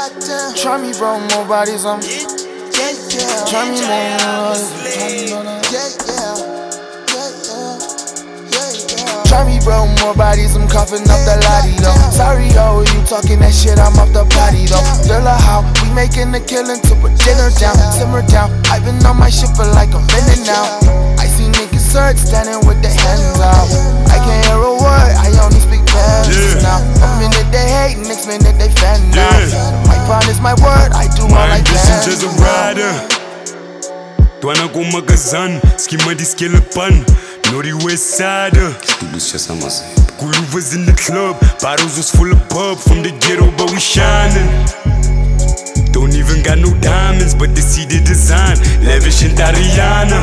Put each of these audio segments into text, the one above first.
Try me, bro, more bodies, try me more. Try me, bro, more bodies, I'm coughing up the lottie, though. Sorry, yo, you talking that shit, I'm off the potty, though. Girl, how we making a killing to put dinner down, simmer down. I've been on my shit for like a minute now. I see niggas search, standing with their hands out. I can't hear a word, I only speak Spanish now. A minute they hate, next minute they fan now. My bond is my word, I do all I can. My ambition's as a rider. Twana kumagazan, schema di skelepan. Naughty West Sider. Gulu was in the club, bottles was full of pub. From the ghetto, but we shining. Don't even got no diamonds, but they see the design. Lavish and Tariana.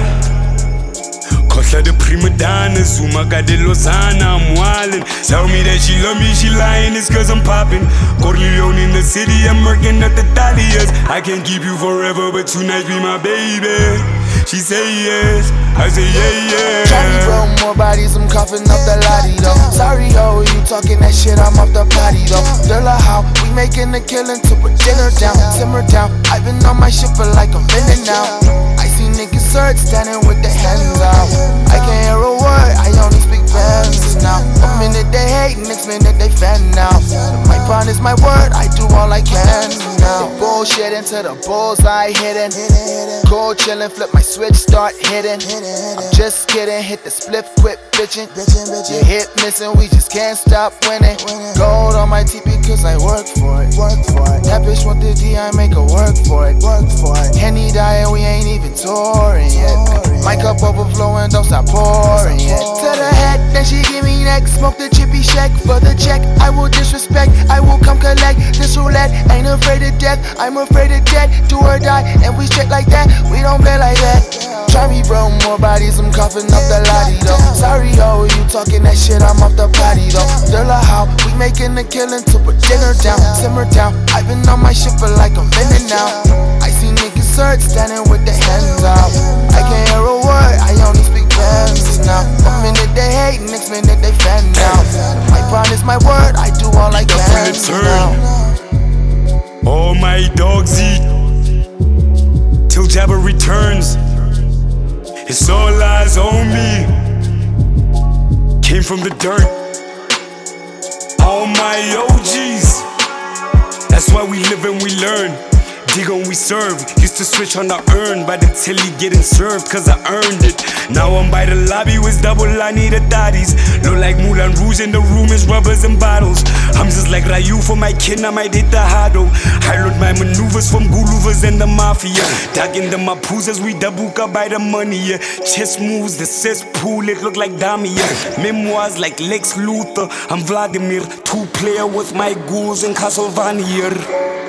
Kotla the prima donna, Zuma got the Lozana, I'm wildin'. Tell me that she love me, she lying, it's cause I'm poppin'. Corleone in the city, I'm working at the Dahlias. I can't keep you forever, but tonight be my baby. She say yes, I say yeah. Try me, bro, more bodies, I'm coughing up the lottie, though. Sorry, yo, you talking that shit, I'm off the potty, though. Girl, how we making a killing to put dinner down, simmer down. I've been on my shit for like a minute now. I see niggas search, standing with their hands out. I can't hear a word, I only speak Spanish now. A minute they hate, next minute they fan now. My bond is my word, I do all I can now. Bullshit into the bullseye hitting. Cold chillin', flip my switch, start hitting. I'm just kidding, hit the spliff, quit bitching. Your hit missing, we just can't stop winning. Gold on my TP cause I work for it. That bitch want the D, I make her work for it. Henny dying, we ain't even touring yet. My cup overflowing, don't stop pouring yet. To the head, then she give me neck. Smoke the chippy shack for the check. I will disrespect, I will come collect. This roulette, ain't afraid of death, I'm afraid of death. Do or die, and we straight like that, we don't play like that. Try me, bro, more bodies, I'm coughing up the lottie, though. Sorry, yo, you talking that shit, I'm off the potty, though. Girl, how we making a killing to put dinner down, simmer down. I've been on my shit for like a minute now. I see niggas search, standing with their hands out. I can't hear a word, I only speak Spanish now. A minute they hate, next minute they fan now. My bond is my word, I do all I can now. All my dogs eat till Jabba returns. It's all eyes on me. Came from the dirt. All my OGs. That's why we live and we learn. Dig on we serve. Used to switch on the urn by the tilly getting served cause I earned it. Now I'm by the lobby with double I need a daddies. Look like Moulin Rouge in the room is rubbers and bottles. I'm just like Ryu for my kid, I might hit the hado. I learned my maneuvers from Guluvas and the Mafia. Dug into my poos as we dabuka by the money, yeah. Chess moves, the cesspool, it look like Damia. Memoirs like Lex Luthor, I'm Vladimir. Two-player with my ghouls in Castlevania.